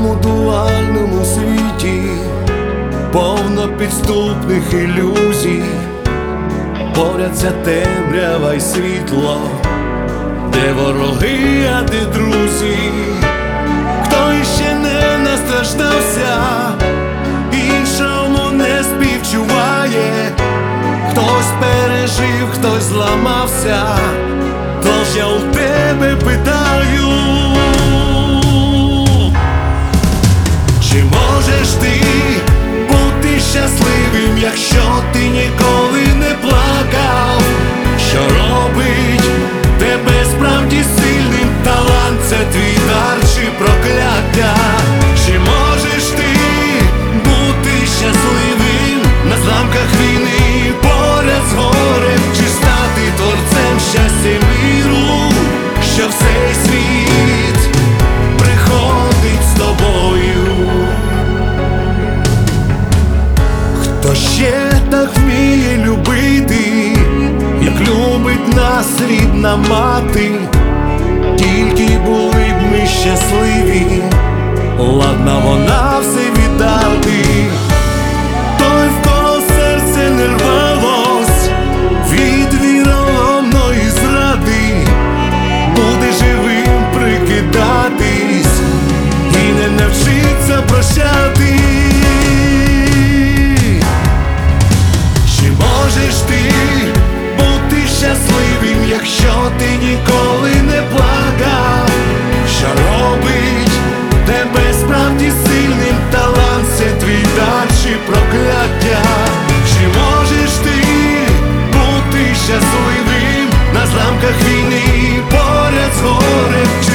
цьому дуальному світі повно підступних ілюзій, борються темрява й світло, де вороги, а де друзі. Хто іще не настраждався, іншому не співчуває, хтось пережив, хтось зламався, тож я у тебе питаю, чи можеш ти бути щасливим, якщо ти ніколи не плакав? Що робить тебе справді сильним? Талант – це твій дар чи прокляття? Чи можеш ти бути щасливим на зламках війни, поряд з горем? Чи стати творцем щастя й миру, що всей світ приходить з тобою? Хто ще так вміє любити, як любить нас рідна мати? Тільки були б ми щасливі, ладна вона все віддати. Той, в кого серце не рвалось від віроломної зради, буде живим прикидатись і не навчиться прощати. Чи можеш ти бути щасливим, якщо ти ніколи не плакав? Що робить тебе справді сильним? Талант – це твій дар чи прокляття? Чи можеш ти бути щасливим на зламках війни, поряд з горем?